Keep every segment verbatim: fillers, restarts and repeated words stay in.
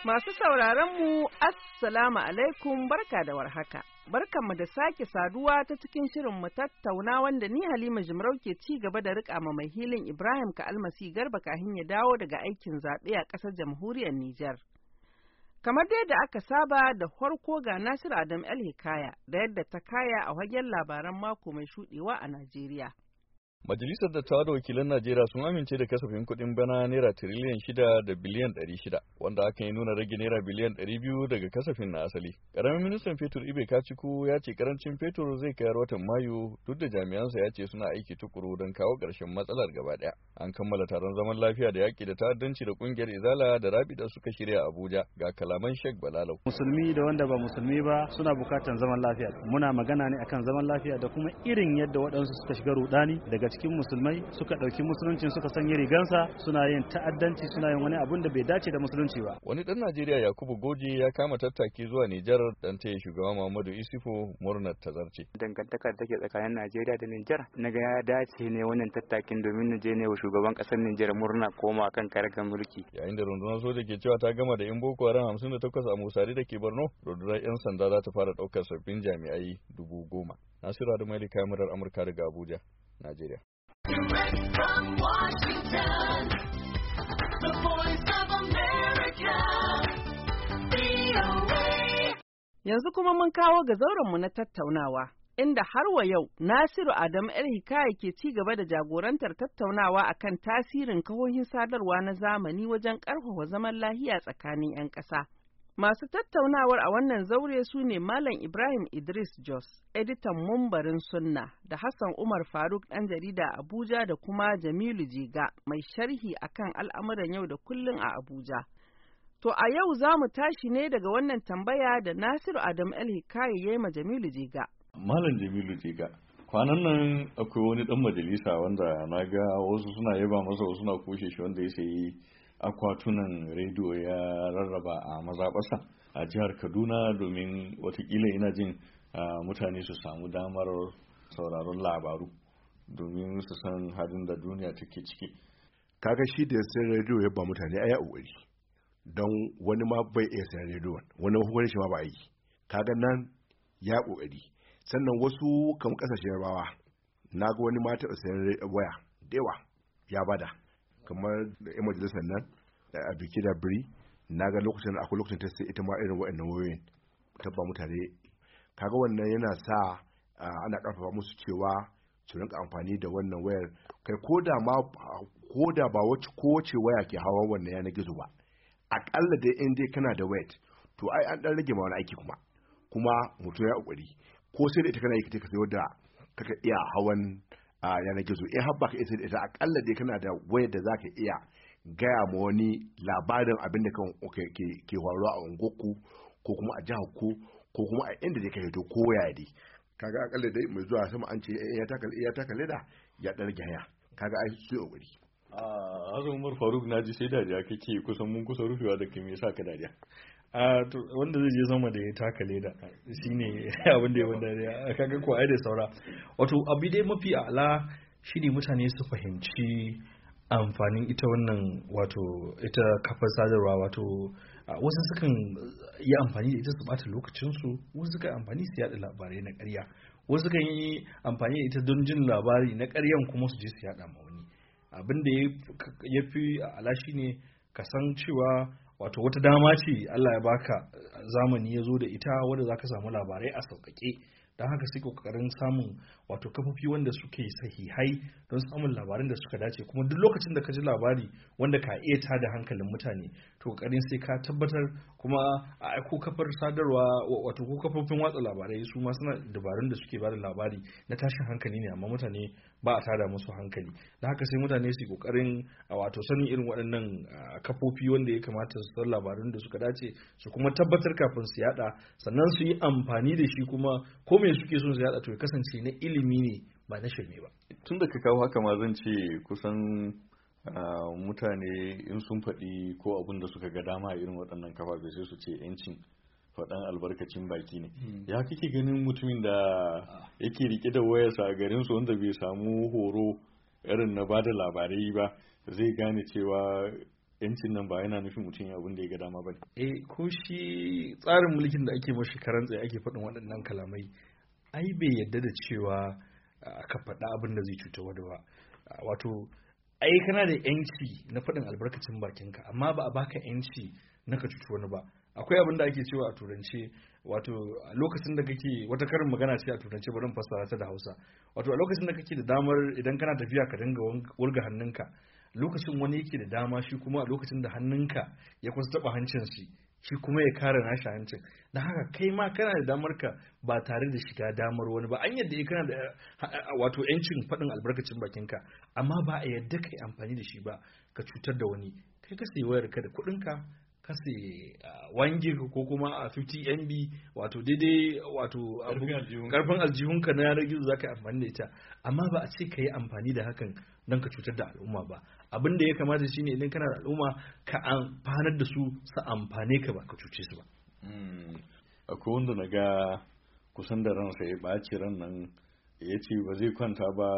Masu sauraron mu Assalamu alaikum barka da warhaka. Barkanmu da sake saduwa ta cikin shirin mu tattauna wanda ni Halima Jimarau ke ci gaba da rika ma mai hilin Ibrahim ka almasi garba kahin ya dawo daga aikin zaɓe a ƙasar jamhuriyar Nijar. Kamar dai da aka saba da farko ga Nasiru Adam El Hikaya da yadda ta kaya a wajen labaran mako mai shuɗewa a Najeriya. Majalisar Dattawa da Wakilan Najeriya sun amince da kasafin kuɗin bana naira tiriliyan shida da biliyan ɗari shida, wanda hakan ya nuna rage naira biliyan ɗari biyu daga kasafin na asali. Ƙaramin ministan fetur Ibe Kaciku ya ce karancin fetur zai kai watan Mayu, duk da jami'ansa ya ce suna aiki tukuru don kawo ƙarshen matsalar gaba ɗaya. An kammala taron zaman lafiya da yaƙi da ta'addanci da ƙungiyar Izala da Rabida suka shirya a Abuja, ga kalaman Sheikh Balalau. Musulmi da wanda ba musulmi ba suna bukatar zaman lafiya. Muna magana ne akan zaman lafiya da kuma irin yadda waɗansu suka shiga rudani daga cikin musulmai suka ɗauki musuluncin suka sanya rigansa suna yin ta'addanci suna yin wani abun da bai dace da musulunci ba. Wani ɗan Najeriya Yakubu Goje ya kama tattaki zuwa Nijar dan taya shugaba Muhammadu Isufu murnar tazarce. Dangantakar da ke tsakanin Najeriya da Nijar naga ya dace ne wannan tattakin domin na je ne wa shugaban ƙasar Nijar murna koma kan karagar mulki. Yayin da rundunar soja ke cewa ta gama da yan Boko Haram hamsin da takwas a Musari da ke Borno, rundunar yan sanda za ta fara ɗaukar sabbin jami'ai dubu goma. Nasiru Adamu Ali kamarar Amurka daga Abuja, Najeriya. Direct from Washington, the voice of America, V O A. Yanzu kuma mun kawo ga zaurenmu na tattaunawa, inda har wa yau Nasiru Adam El Hikaya ke ci gaba da jagorantar tattaunawa akan tasirin kahohin sadarwa na zamani wajen ƙarfafa zaman lahiya tsakanin 'yan ƙasa. Masu tattaunawar a wannan zaure su ne Malam Ibrahim Idris Jos, editan Mumbarin Sunna, da Hassan Umar Faruk ɗan jarida Abuja da kuma Jamilu Jiga, mai sharhi akan al'amuran yau da kullun a Abuja. To a yau za mu tashi ne daga wannan tambaya da Nasiru Adam El Hikaya ya yi ma Jamilu Jiga. Malam Jamilu Jiga, kwanan nan akwai wani ɗan majalisa wanda na ga wasu suna yaba masa wasu suna kushe shi wanda ya sayi akwatunan rediyo ya rarraba a mazaɓarsa a jihar Kaduna domin watakila ina jin mutane su samu damar sauraron labaru domin su san halin da duniya take ciki. Kaga shi da sayan rediyo ya ba mutane a ya ƙoƙari don wani ma bai iya sayan rediyo, wani hukumar shi ma ba aiki. Kaga nan ya ƙoƙari. Sannan wasu kan ƙasashen rawa na ga wani ma taɓa sayan waya da yawa ya bada. Kamar da yan majalisar nan a biki da biri na ga lokacin akwai lokacin ta sai ita ma irin waɗannan wayoyin ta ba mutane. Kaga wannan yana sa ana ƙarfafa musu cewa su rinka amfani da wannan wayar, kai ko da ma ko da ba wacce kowace waya ke hawa wannan yanar gizo ba, aƙalla dai in dai kana da wayar to ai an ɗan rage ma wani aiki kuma kuma mutum ya ƙoƙari ko sai da ita kana yi ka sayo da kaka iya hawan a yanar gizo in har baka isa da ita akalla dai kana da wayar da zaka iya gaya ma wani labarin abin da ke ke faruwa a unguwarku ko kuma a jihar ku ko kuma a inda dai ka hito ko waya dai kaga akalla dai mai zuwa sama an ce ya taka ya taka leda ya dan rage haya kaga ai su yi kokari. a Hassan Umar Faruk naji sai dariya kake kusan mun kusa rufewa da kai me yasa ka dariya? a to wanda zai je sama da ya taka leda shine abin da ya wanda ya kaga ko ai da saura. Wato abu dai mafi ala shine mutane su fahimci amfanin ita wannan wato ita kafar sadarwa. Wato wasu sukan yi amfani da ita su bata lokacin su, wasu sukan amfani su yada labarai na ƙarya, wasu sukan yi amfani da ita don jin labari na ƙaryan kuma su je su yada ma wani. Abin da ya fi ala shine ka san cewa wato wata dama ce Allah ya baka, zamani ya zo da ita wanda zaka samu labarai a sauƙaƙe. Don haka sai kokarin samun wato kafofi wanda suke sahihai don samun labaran da suka dace, kuma duk lokacin da ka ji labari wanda ka iya tada hankalin mutane to kokarin sai ka tabbatar kuma a aiko kafar sadarwa wato ko kafofin watsa labarai su ma suna dabarun da suke bada labari na tashin hankali ne, amma mutane ba a tada musu hankali. Don haka sai mutane su kokarin wato sanin irin waɗannan kafofi wanda ya kamata su san labarun da suka dace su kuma tabbatar kafin su yada, sannan su yi amfani da shi kuma ko me suke so su yada to ya kasance na ilimi ne ba na shirme ba. Tun da ka kawo haka ma zan ce kusan mutane in sun faɗi ko abin da suka ga dama irin waɗannan kafafe sai su ce yancin faɗan albarkacin baki ne. Ya kake ganin mutumin da yake rike da wayarsa a garin su wanda bai samu horo irin na bada labarai ba zai gane cewa yancin nan ba yana nufin mutum ya abin da ya ga dama ba ne. Eh ko shi tsarin mulkin da ake mashi karan tsaye ake faɗin waɗannan kalamai ai bai yadda da cewa ka faɗa abin da zai cuta wani ba. Wato ai kana da yanci na faɗin albarkacin bakinka amma ba a baka yanci na ka cuci wani ba. Akwai abin da ake cewa a turance wato a lokacin da kake wata karin magana ce a turance bari in fassara ta da Hausa. Wato a lokacin da kake da damar idan kana tafiya ka dinga wulga hannunka lokacin wani yake da dama shi kuma a lokacin da hannunka ya kusa taba hancin shi shi kuma ya kare nashi hancin. Da haka kai ma kana da damar ka ba tare da shiga damar wani ba. An yadda kana da wato yancin faɗin albarkacin bakinka amma ba a yadda kai amfani da shi ba ka cutar da wani. Kai ka sayi wayar ka da kuɗinka kase wange ko kuma a fifty M B wato daidai wato karfin aljihunka na yanar gizo zaka yi amfani da ita amma ba a ce ka yi amfani da hakan don ka cutar da al'umma ba. Abin da ya kamata shine idan kana da al'umma ka amfanar da su su amfane ka ba ka cuce su ba. Akwai wanda na ga kusan da ransa ya ɓaci ran nan ya ce ba zai kwanta ba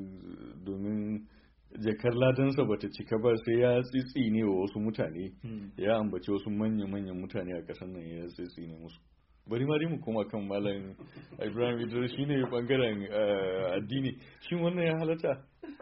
domin jakar ladansa bata cika ba sai ya tsitsi ne wa wasu mutane ya ambaci wasu manya-manyan mutane a ƙasar nan ya tsitsi ne musu. Bari ma mu koma kan malam Ibrahim Idris shine bangaren addini shin wannan ya halatta?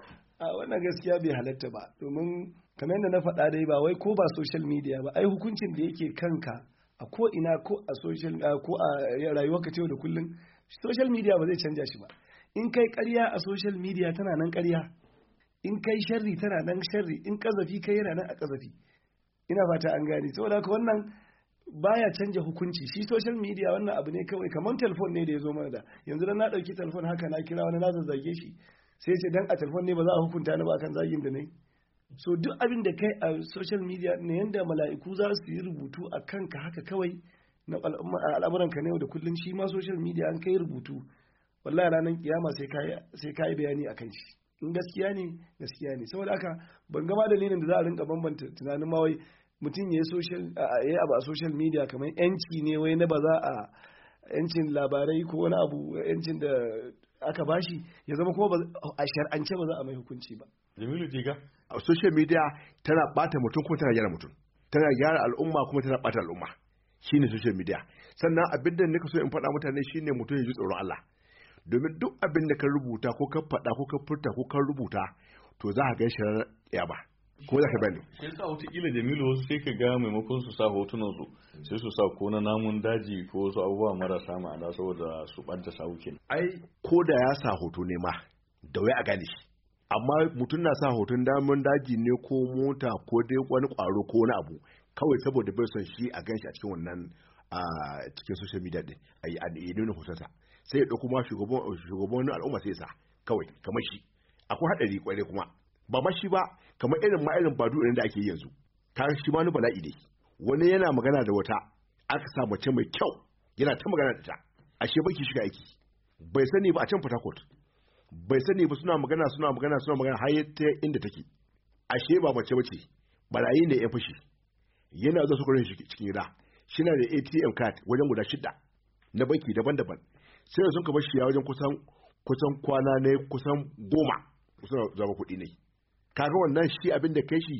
A wannan gaskiya bai halatta ba domin kamar yadda na faɗa dai ba wai ko ba social media ba ai hukuncin da yake kanka a ko ina ko a social ko a rayuwarka ta yau da kullum social media ba zai canja shi ba. In kai ƙarya a social media tana nan ƙarya, in kai sharri tana nan sharri, in kazafi kai yana nan a kazafi. Ina fata an gane saboda haka wannan baya canja hukunci. Shi social media wannan abu ne kawai kamar telefon ne da ya zo mana da yanzu dan na dauki telefon haka na kira wani na zazzage shi sai ce dan a telefon ne ba za a hukunta ni ba akan zagin da nayi. So duk abin da kai a social media ne yanda mala'iku za su yi rubutu a kanka haka kawai na al'amuran ka ne da kullun shi ma social media an kai rubutu wallahi ranar kiyama sai kai sai kai bayani akan shi. In gaskiya ne gaskiya ne saboda haka ban gama dalilin da za a rinka bambanta tunanin ma wai mutum ya yi abu a social media kamar yanci ne wai na ba za a yancin labarai ko wani abu yancin da aka bashi ya zama kuma a shar'ance ba za a mai hukunci ba. Jamilu Jiga a social media tana bata mutum kuma tana gyara mutum, tana gyara al'umma kuma tana bata al'umma, shine social media. Sannan abin da nika so in faɗa mutane shine mutum ya ji tsoron Allah, domin duk abin da ka rubuta ko ka faɗa ko ka furta ko ka rubuta to za ka ga shi ya ba ko za ka bani. Shi yasa wataƙila Jamilu wasu sai ka ga maimakon su sa hotunan su sai su sa ko na namun daji ko wasu abubuwa marasa ma'ana saboda su ɓanta sawukin. Ai ko da ya sa hoto ne ma da wai a gane shi, amma mutum na sa hoton namun daji ne ko mota ko dai wani ƙwaro ko wani abu kawai saboda bai son shi a ganshi a cikin wannan a cikin social media din ai a nuna hotonsa sai ya ɗauko ma shugaban al'umma sai ya sa kawai kamar shi. Akwai haɗari kwarai kuma ba ma shi ba kamar irin ma irin badu da ake yanzu ka shi ma ni bala'i dai wani yana magana da wata aka sa mace mai kyau yana ta magana da ta ashe baki shiga aiki bai sani ba a can Port Harcourt bai sani ba suna magana suna magana suna magana har ta inda take ashe ba mace bace barayi ne ya fashi yana zuwa sukurin shi cikin gida shi na da A T M card wajen guda shida na banki daban-daban sai da sun ka bashi ya wajen kusan kusan kwana ne kusan goma suna zama kuɗi ne. Kaga wannan shi abin da kai shi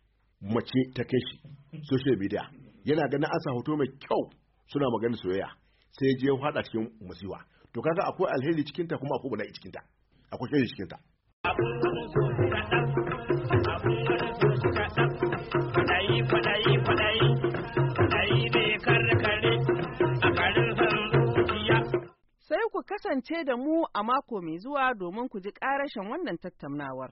mace ta kai shi social media yana ganin an sa hoto mai kyau suna magana soyayya sai ya je ya fada cikin musiwa. To kaga akwai alheri cikin ta kuma akwai bala'i cikin ta akwai shari cikin ta. Sai ku kasance da mu a mako mai zuwa domin ku ji ƙarashin wannan tattaunawar.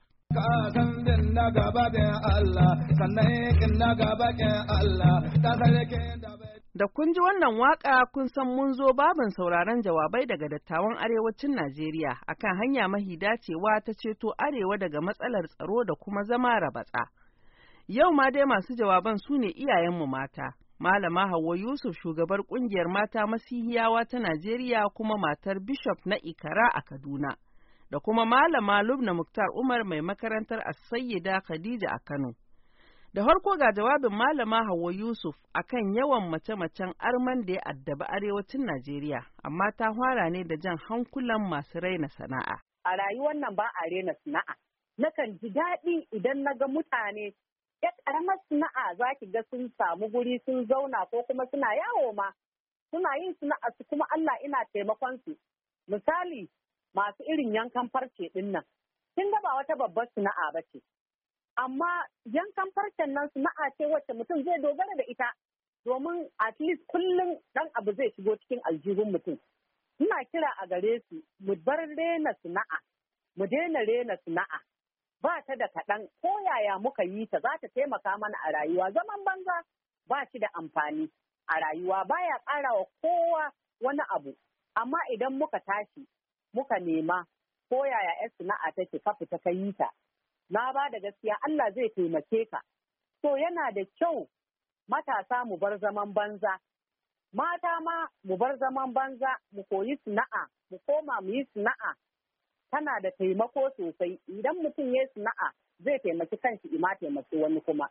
Da kun ji wannan waka kun san mun zo babin sauraron jawabai daga dattawan arewacin Najeriya akan hanya mahi dacewa ta ceto arewa daga matsalar tsaro da kuma zama rabatsa. Yau ma dai masu jawaban su ne iyayenmu mata. Malama Hauwa Yusuf shugabar kungiyar mata Masihiyawa ta Najeriya kuma matar Bishop na Ikara a Kaduna. Da kuma Malama Lubna Muktar Umar mai makarantar As-Sayyida Khadija a Kano. Da harko ga jawabin Malama Hauwa Yusuf akan yawan mace-macen arman da ya addabi arewacin Najeriya, amma ta fara ne da jan hankulan masu raina sana'a. A rayuwar nan ba a raina sana'a. Nakan ji daɗi idan na ga mutane ya karamar sana'a za ki ga sun samu guri sun zauna ko kuma suna yawo ma suna yin sana'a su kuma Allah ina taimakon su. Misali masu irin yankan farce din nan kin ga ba wata babbar sana'a ba ce, amma yankan farcen nan sana'a ce wacce mutum zai dogara da ita domin at least kullum dan abu zai shigo cikin aljihun mutum. Ina kira a gare su mu bar rena sana'a, mu daina rena sana'a. Ba ta da kaɗan ko yaya muka yi ta za ta taimaka mana a rayuwa. Zaman banza ba shi da amfani a rayuwa, baya ƙara wa kowa wani abu. Amma idan muka tashi muka nema ko yaya yar sana'a take ka fita ka yi ta, na ba da gaskiya Allah zai taimake ka. To yana da kyau matasa mu bar zaman banza, mata ma mu bar zaman banza, mu koyi sana'a, mu koma mu yi sana'a. Tana da taimako sosai. Idan mutum ya yi sana'a zai taimaki kanshi ima taimaki wani kuma.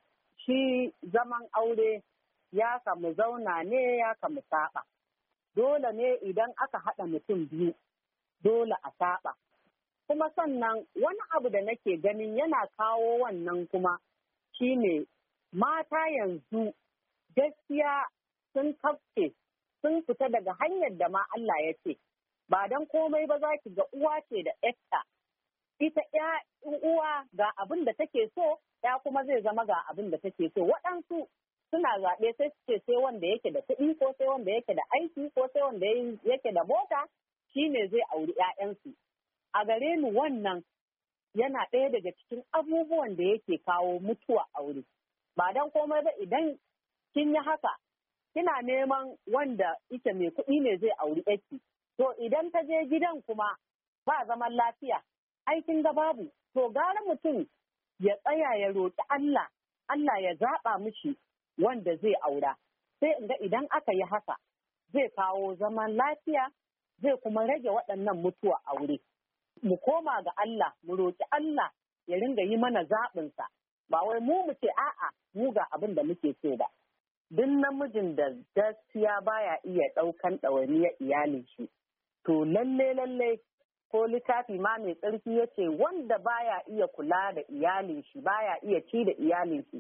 Shi zaman aure ya kamu zauna ne ya kamu saba. Dole ne idan aka haɗa mutum biyu, dole a saba. Kuma sannan wani abu da nake ganin yana kawo wannan kuma shine mata yanzu gaskiya sun kafce sun fita daga hanyar da ma Allah ya ce. Ba don komai ba za ki ga uwa ce da ƴarta. Ita ya uwa ga abin da take so, ya kuma zai zama ga abin da take so. Waɗansu suna zaɓe sai su ce sai wanda yake da kuɗi ko sai wanda yake da aiki ko sai wanda yake da mota shi ne zai auri ƴaƴansu. A gare ni wannan yana ɗaya daga cikin abubuwan da yake kawo mutuwa aure. Ba don komai ba idan kin yi haka, kina neman wanda ita mai kuɗi ne zai auri ƴarki. To idan ta je gidan kuma ba zaman lafiya, aikin ga babu. To gara mutum ya tsaya ya roƙi Allah, Allah ya zaɓa mishi wanda zai aura. Sai in ga idan aka yi haka, zai kawo zaman lafiya, zai kuma rage waɗannan mutuwa aure. Mu koma ga Allah, mu roƙi Allah ya ringa yi mana zaɓinsa. Ba wai mu mu ce a'a mu ga abin da muke so ba. Duk namijin da gaskiya baya iya ɗaukan ɗawainiyar iyalin shi. To lalle lalle ko littafi ma mai tsarki ya ce wanda baya iya kula da iyalin shi baya iya ci da iyalin shi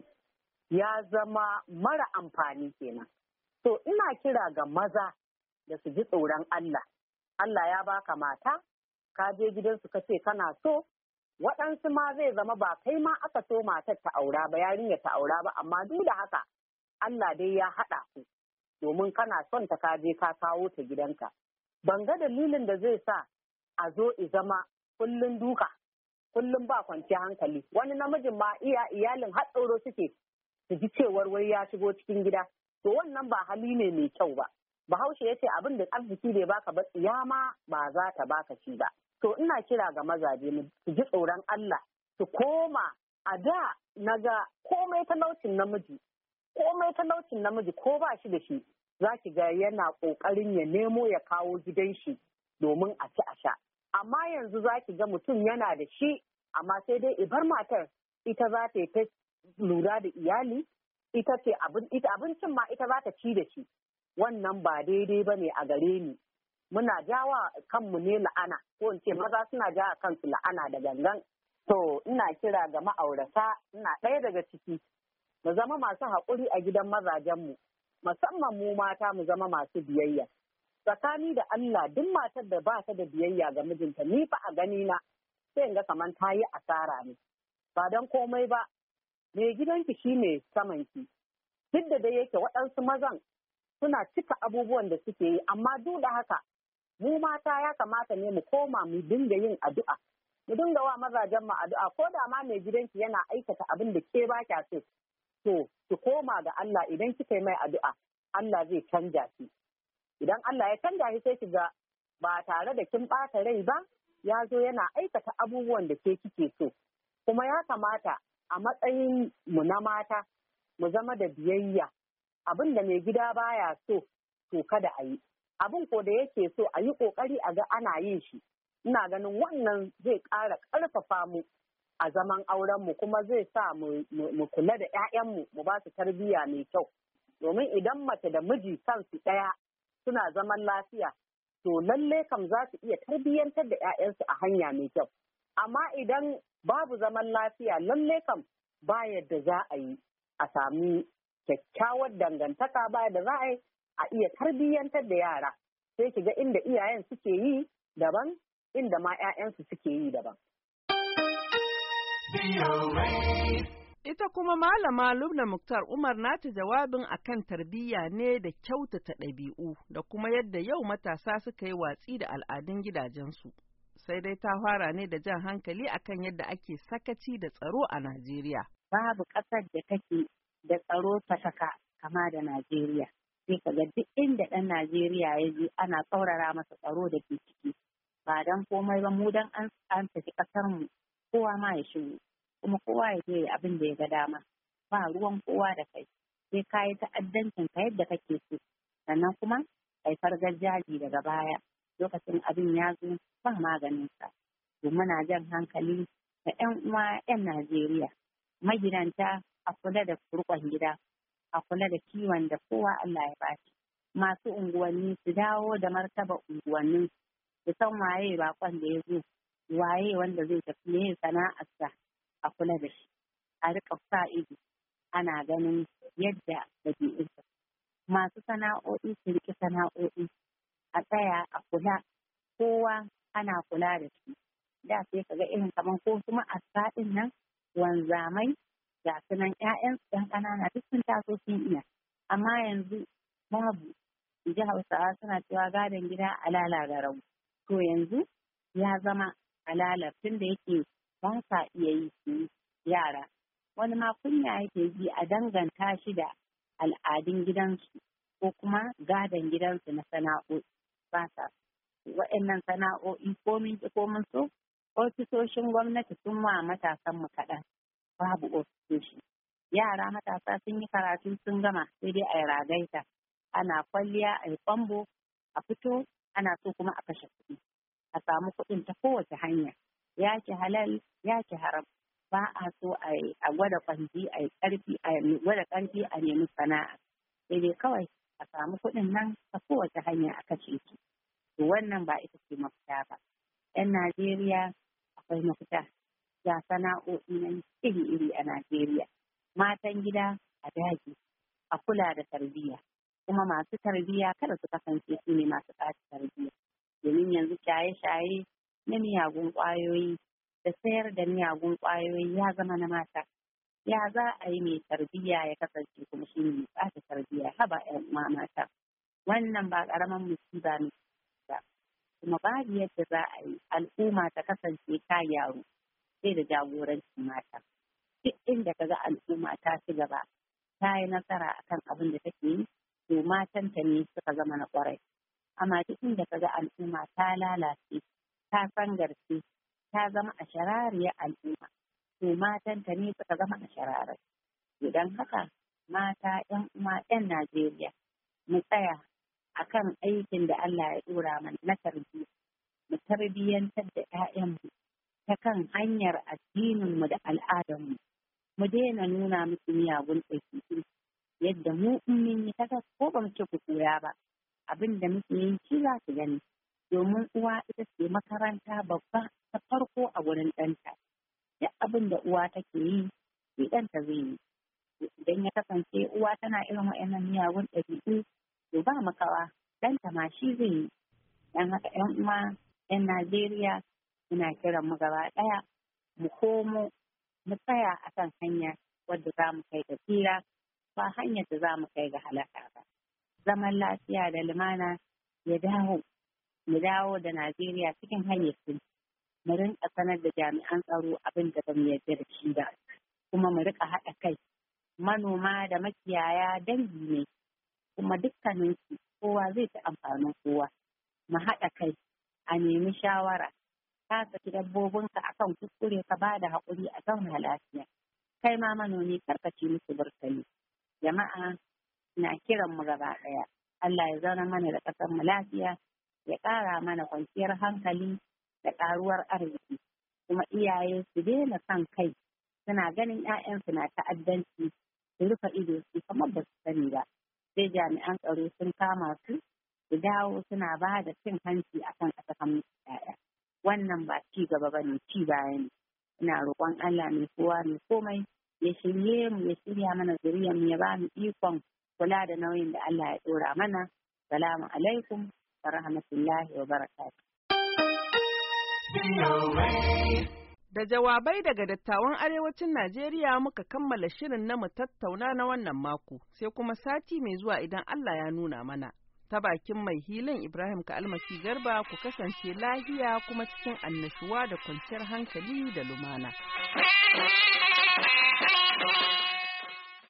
ya zama mara amfani kenan. To ina kira ga maza da su ji tsoron Allah. Allah ya baka mata, ka je gidansu ka ce kana so, waɗansu ma zai zama ba kai ma aka so matar ta aura ba, yarinya ta aura ba, amma duk da haka Allah dai ya haɗa ku domin kana son ta ka je ka kawo ta gidanka. Ban ga dalilin da zai sa a zo i zama kullum duka, kullum ba kwanciyar hankali. Wani namijin ma iya iyalin har tsoro suke su ji cewar wai ya shigo cikin gida. To wannan ba hali ne mai kyau ba. Bahaushe ya ce abin da arziki bai baka ba tsiya ma ba za ta baka shi ba. To ina kira ga mazaje mu su ji tsoron Allah, su koma. A da na ga komai talaucin namiji, komai talaucin namiji ko ba shi da shi, za ki ga yana ƙoƙarin ya nemo ya kawo gidan shi domin a ci a sha. Amma yanzu za ki ga mutum yana da shi, amma sai dai ibar matar ita za ta yi ta lura da iyali, ita ce abincin ma ita za ta ci da shi. Wannan ba daidai ba ne a gare ni. Muna jawa kanmu ne la'ana, ko in ce maza suna jawa kansu la'ana da gangan. To ina kira ga ma'aurata, ina ɗaya daga ciki, mu zama masu haƙuri a gidan mazajenmu. Musamman mu mata mu zama masu biyayya. Tsakani da Allah duk matar da ba ta da biyayya ga mijinta ni fa a gani na sai in ga kamar ta yi asara ne. Ba don komai ba, mai gidanki shi ne samanki. Duk da dai yake waɗansu mazan suna cika abubuwan da suke yi, amma duk da haka mu mata ya kamata ne mu koma mu dinga yin addu'a. Mu dinga wa mazajen mu addu'a ko da ma mai gidanki yana aikata abin da ke ba kya so. To, ki koma ga Allah idan kika yi mai addu'a, Allah zai canja shi. Idan Allah ya canja shi sai ki ga ba tare da kin ɓata rai ba, ya zo yana aikata abubuwan da ke kike so. Kuma ya kamata a matsayin mu na mata, mu zama da biyayya. Abin da mai gida baya so, to kada a yi. Abin ko da yake so a yi ƙoƙari a ga ana yin shi. Ina ganin wannan zai ƙara ƙarfafa mu a zaman aurenmu kuma zai sa mu kula da 'ya'yanmu mu ba su tarbiyya mai kyau. Domin idan mace da miji kansu ɗaya suna zaman lafiya, to lalle kam za su iya tarbiyyantar da 'ya'yansu a hanya mai kyau. Amma idan babu zaman lafiya, lalle kam ba yadda za a yi a sami kyakkyawar dangantaka, ba yadda za a yi a iya tarbiyyantar da yara. Sai ki ga inda iyayen suke yi daban, inda ma 'ya'yansu suke yi daban. Ita kuma Malama Lubna Muktar Umar nata jawabin akan tarbiyya ne da kyautata ɗabi'u da kuma yadda yau matasa suka yi watsi da al'adun gidajensu. Sai dai ta fara ne da jan hankali akan yadda ake sakaci da tsaro a Najeriya. Babu ƙasar da take da tsaro ta saka kama da Najeriya. Sai ka ga duk inda ɗan Najeriya ya je ana tsaurara masa tsaro da ke ciki. Ba don komai ba mu don an tafi ƙasar mu kowa ma ya shigo. Kuma kowa ya je abin da ya ga dama, ba ruwan kowa da kai, sai ka yi ta'addancin ka yadda kake so, sannan kuma kai fargar jaji daga baya lokacin abin ya zo ba maganin sa. To muna jan hankali da 'yan uwa 'yan Najeriya, magidanta a kula da rukon gida, a kula da kiwon da kowa Allah ya bashi. Masu unguwanni su dawo da martaba unguwannin, su san waye bakon da ya zo, waye wanda zai tafi ne sana'arsa. A kula da shi, a riƙa sa ido ana ganin yadda ɗabi'unsa. Masu sana'o'i su riƙe sana'o'i, a tsaya a kula, kowa ana kula da shi. Da sai ka ga irin kamar ko kuma a sa'in nan wanzamai ga su nan 'ya'yan ɗan ƙanana duk sun taso sun iya. Amma yanzu babu, ji Hausawa suna cewa gadon gida alala ga rabu. To yanzu ya zama alala tun da yake ba sa iya yi su yara. Wani ma kunya yake ji a danganta shi da al'adun gidansu ko kuma gadon gidansu na sana'o'i. Ba sa waɗannan sana'o'i komin ki komin so, ofisoshin gwamnati sun ma matasan mu kaɗan, babu ofisoshi. Yara matasa sun yi karatu sun gama sai dai a yi ragaita, ana kwalliya a yi kwambo, a fito ana so kuma a kashe kuɗi, a samu kuɗin ta kowace hanya. Ya ki halal ya ki haram, ba a so a gwada kwanji a yi ƙarfi a gwada ƙarfi a nemi sana'a, sai dai kawai a samu kuɗin nan ta kowace hanya a kashe su. To wannan ba ita ce mafita ba. 'Yan Najeriya akwai mafita, ga sana'o'i nan iri-iri a Najeriya. Matan gida a daji, a kula da tarbiyya, kuma masu tarbiyya kada su kasance su ne masu ɓata tarbiyya, domin yanzu shaye-shaye na miyagun ƙwayoyi da sayar da miyagun ƙwayoyi ya zama na mata. Ya za a yi mai tarbiyya ya kasance kuma shi ne mai ɓata tarbiyya, haba 'yan uwa mata. Wannan ba ƙaramin musiba ne ba, kuma babu yadda za a yi al'umma ta kasance ta gyaru sai da jagorancin mata. Duk inda ka ga al'umma ta ci gaba, ta yi nasara akan abin da take yi, to matanta ne suka zama na ƙwarai. Amma duk inda ka ga al'umma ta lalace, ta sangarce, ta zama a sharariyar al'umma, to matanta ne suka zama a shararai. Idan haka mata 'yan uwa 'yan Najeriya mu tsaya akan aikin da Allah ya ɗora mana na tarbiyya, mu tarbiyyantar da 'ya'yanmu ta kan hanyar addininmu da al'adarmu, mu daina nuna musu miyagun ɗabi'u yadda mu in mun yi ta ko ba mu ce ku koya ba, abin da muke yi shi za su gani. Domin uwa ita ce makaranta babba ta farko a wurin ɗanta. Duk abin da uwa take yi, shi ɗanta zai yi. Idan ya kasance uwa tana irin waɗannan miyagun ɗabi'u, to ba makawa ɗanta ma shi zai yi. Don haka 'yan uwa 'yan Najeriya muna kiran mu gaba ɗaya mu komo mu tsaya akan hanya wadda za mu kai ga tsira, ba hanyar da za mu kai ga halaka ba. Zaman lafiya da lumana ya dawo. Mu dawo da Najeriya cikin hanyar su, mu rinka sanar da jami'an tsaro abin da ba mu yarda da shi ba, kuma mu rika haɗa kai. Manoma da makiyaya dangi ne, kuma dukkaninsu kowa zai ci amfanin kowa. Mu haɗa kai, a nemi shawara, ka saki dabbobinka akan kuskure ka ba da haƙuri a zauna lafiya. Kai ma manomi karkaci musu burtali. Jama'a na kiran mu gaba ɗaya, Allah ya zauna mana da ƙasar mu lafiya, ya ƙara mana kwanciyar hankali da ƙaruwar arziki, kuma iyaye su daina son kai, suna ganin 'ya'yansu na ta'addanci, su rufe ido su kamar ba su sani ba, sai jami'an tsaro sun kama su, su dawo suna ba da cin hanci akan a saka musu 'ya'ya. Wannan ba ci gaba ba ne, ci baya ne. Ina roƙon Allah mai kowa mai komai ya shirye mu ya shirya mana zuriyar mu ya ba mu ikon kula da nauyin da Allah ya dora mana. Salamu alaikum wa rahmatullahi wa barakatuh. Da jawabai daga dattawan arewacin Najeriya muka kammala shirin na mu tattauna na wannan mako, sai kuma sati mai zuwa idan Allah ya nuna mana. Ta bakin mai hilin Ibrahim Ka'almasi Garba, ku kasance lahiya kuma cikin annashuwa da kwanciyar hankali da lumana.